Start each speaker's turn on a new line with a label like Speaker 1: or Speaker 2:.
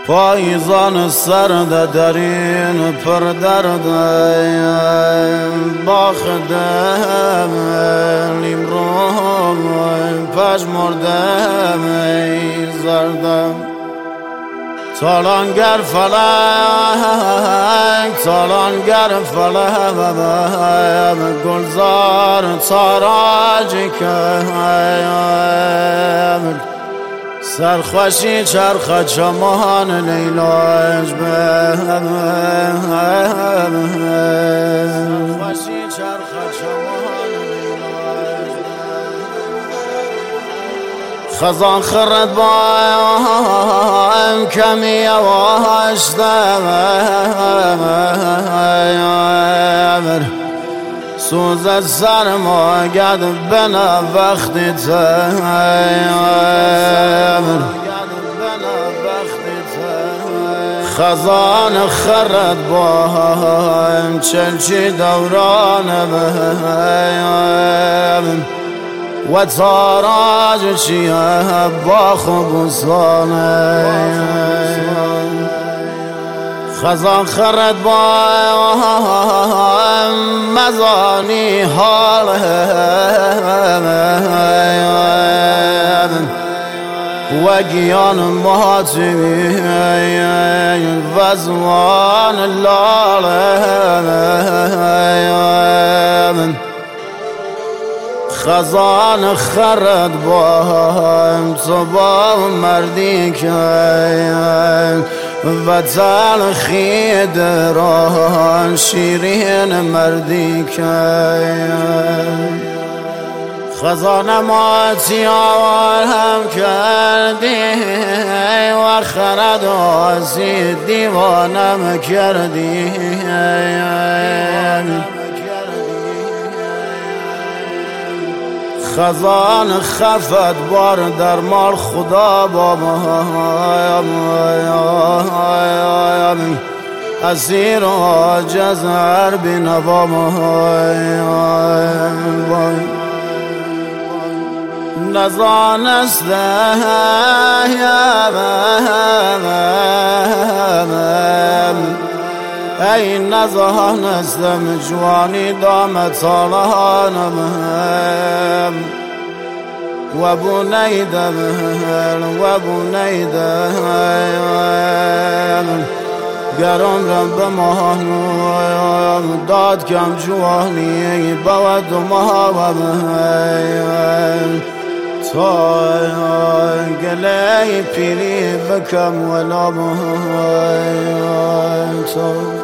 Speaker 1: پاییزان سرد درین پر درد باخدم نیمروم پژمردم زردم تالانگر فلک تالانگر فلک گلزار تاراجی کم سرخوشی چرخ چمان لیلاج به سرخوشی چرخ چمان لیلاج خزان خرد بایم کمی یواشتم سوز سرمایت بنا وقتی تمر خزان خرد بایم چلچی دوران بهم و تاراج چیه با خبوسانه خزان خرد بایم مزانی حال و گیان ماتمی وزوان لالم خزان خرد بایم تو با مردی که و تلخی دران شیرین مردی که خزان ماتی آوار هم کردی و خرد آزی دیوانم کردی خزان خفت بار در مال خدا بابا اسیر و عاجز هر بینوا نزانسته ای نزانستم جوانی دام تالانم و بونیدم و بونیدم گرم رم به ماهنویم داد کم جوانی بود و ماهم تا گله پیری بکم ولا تا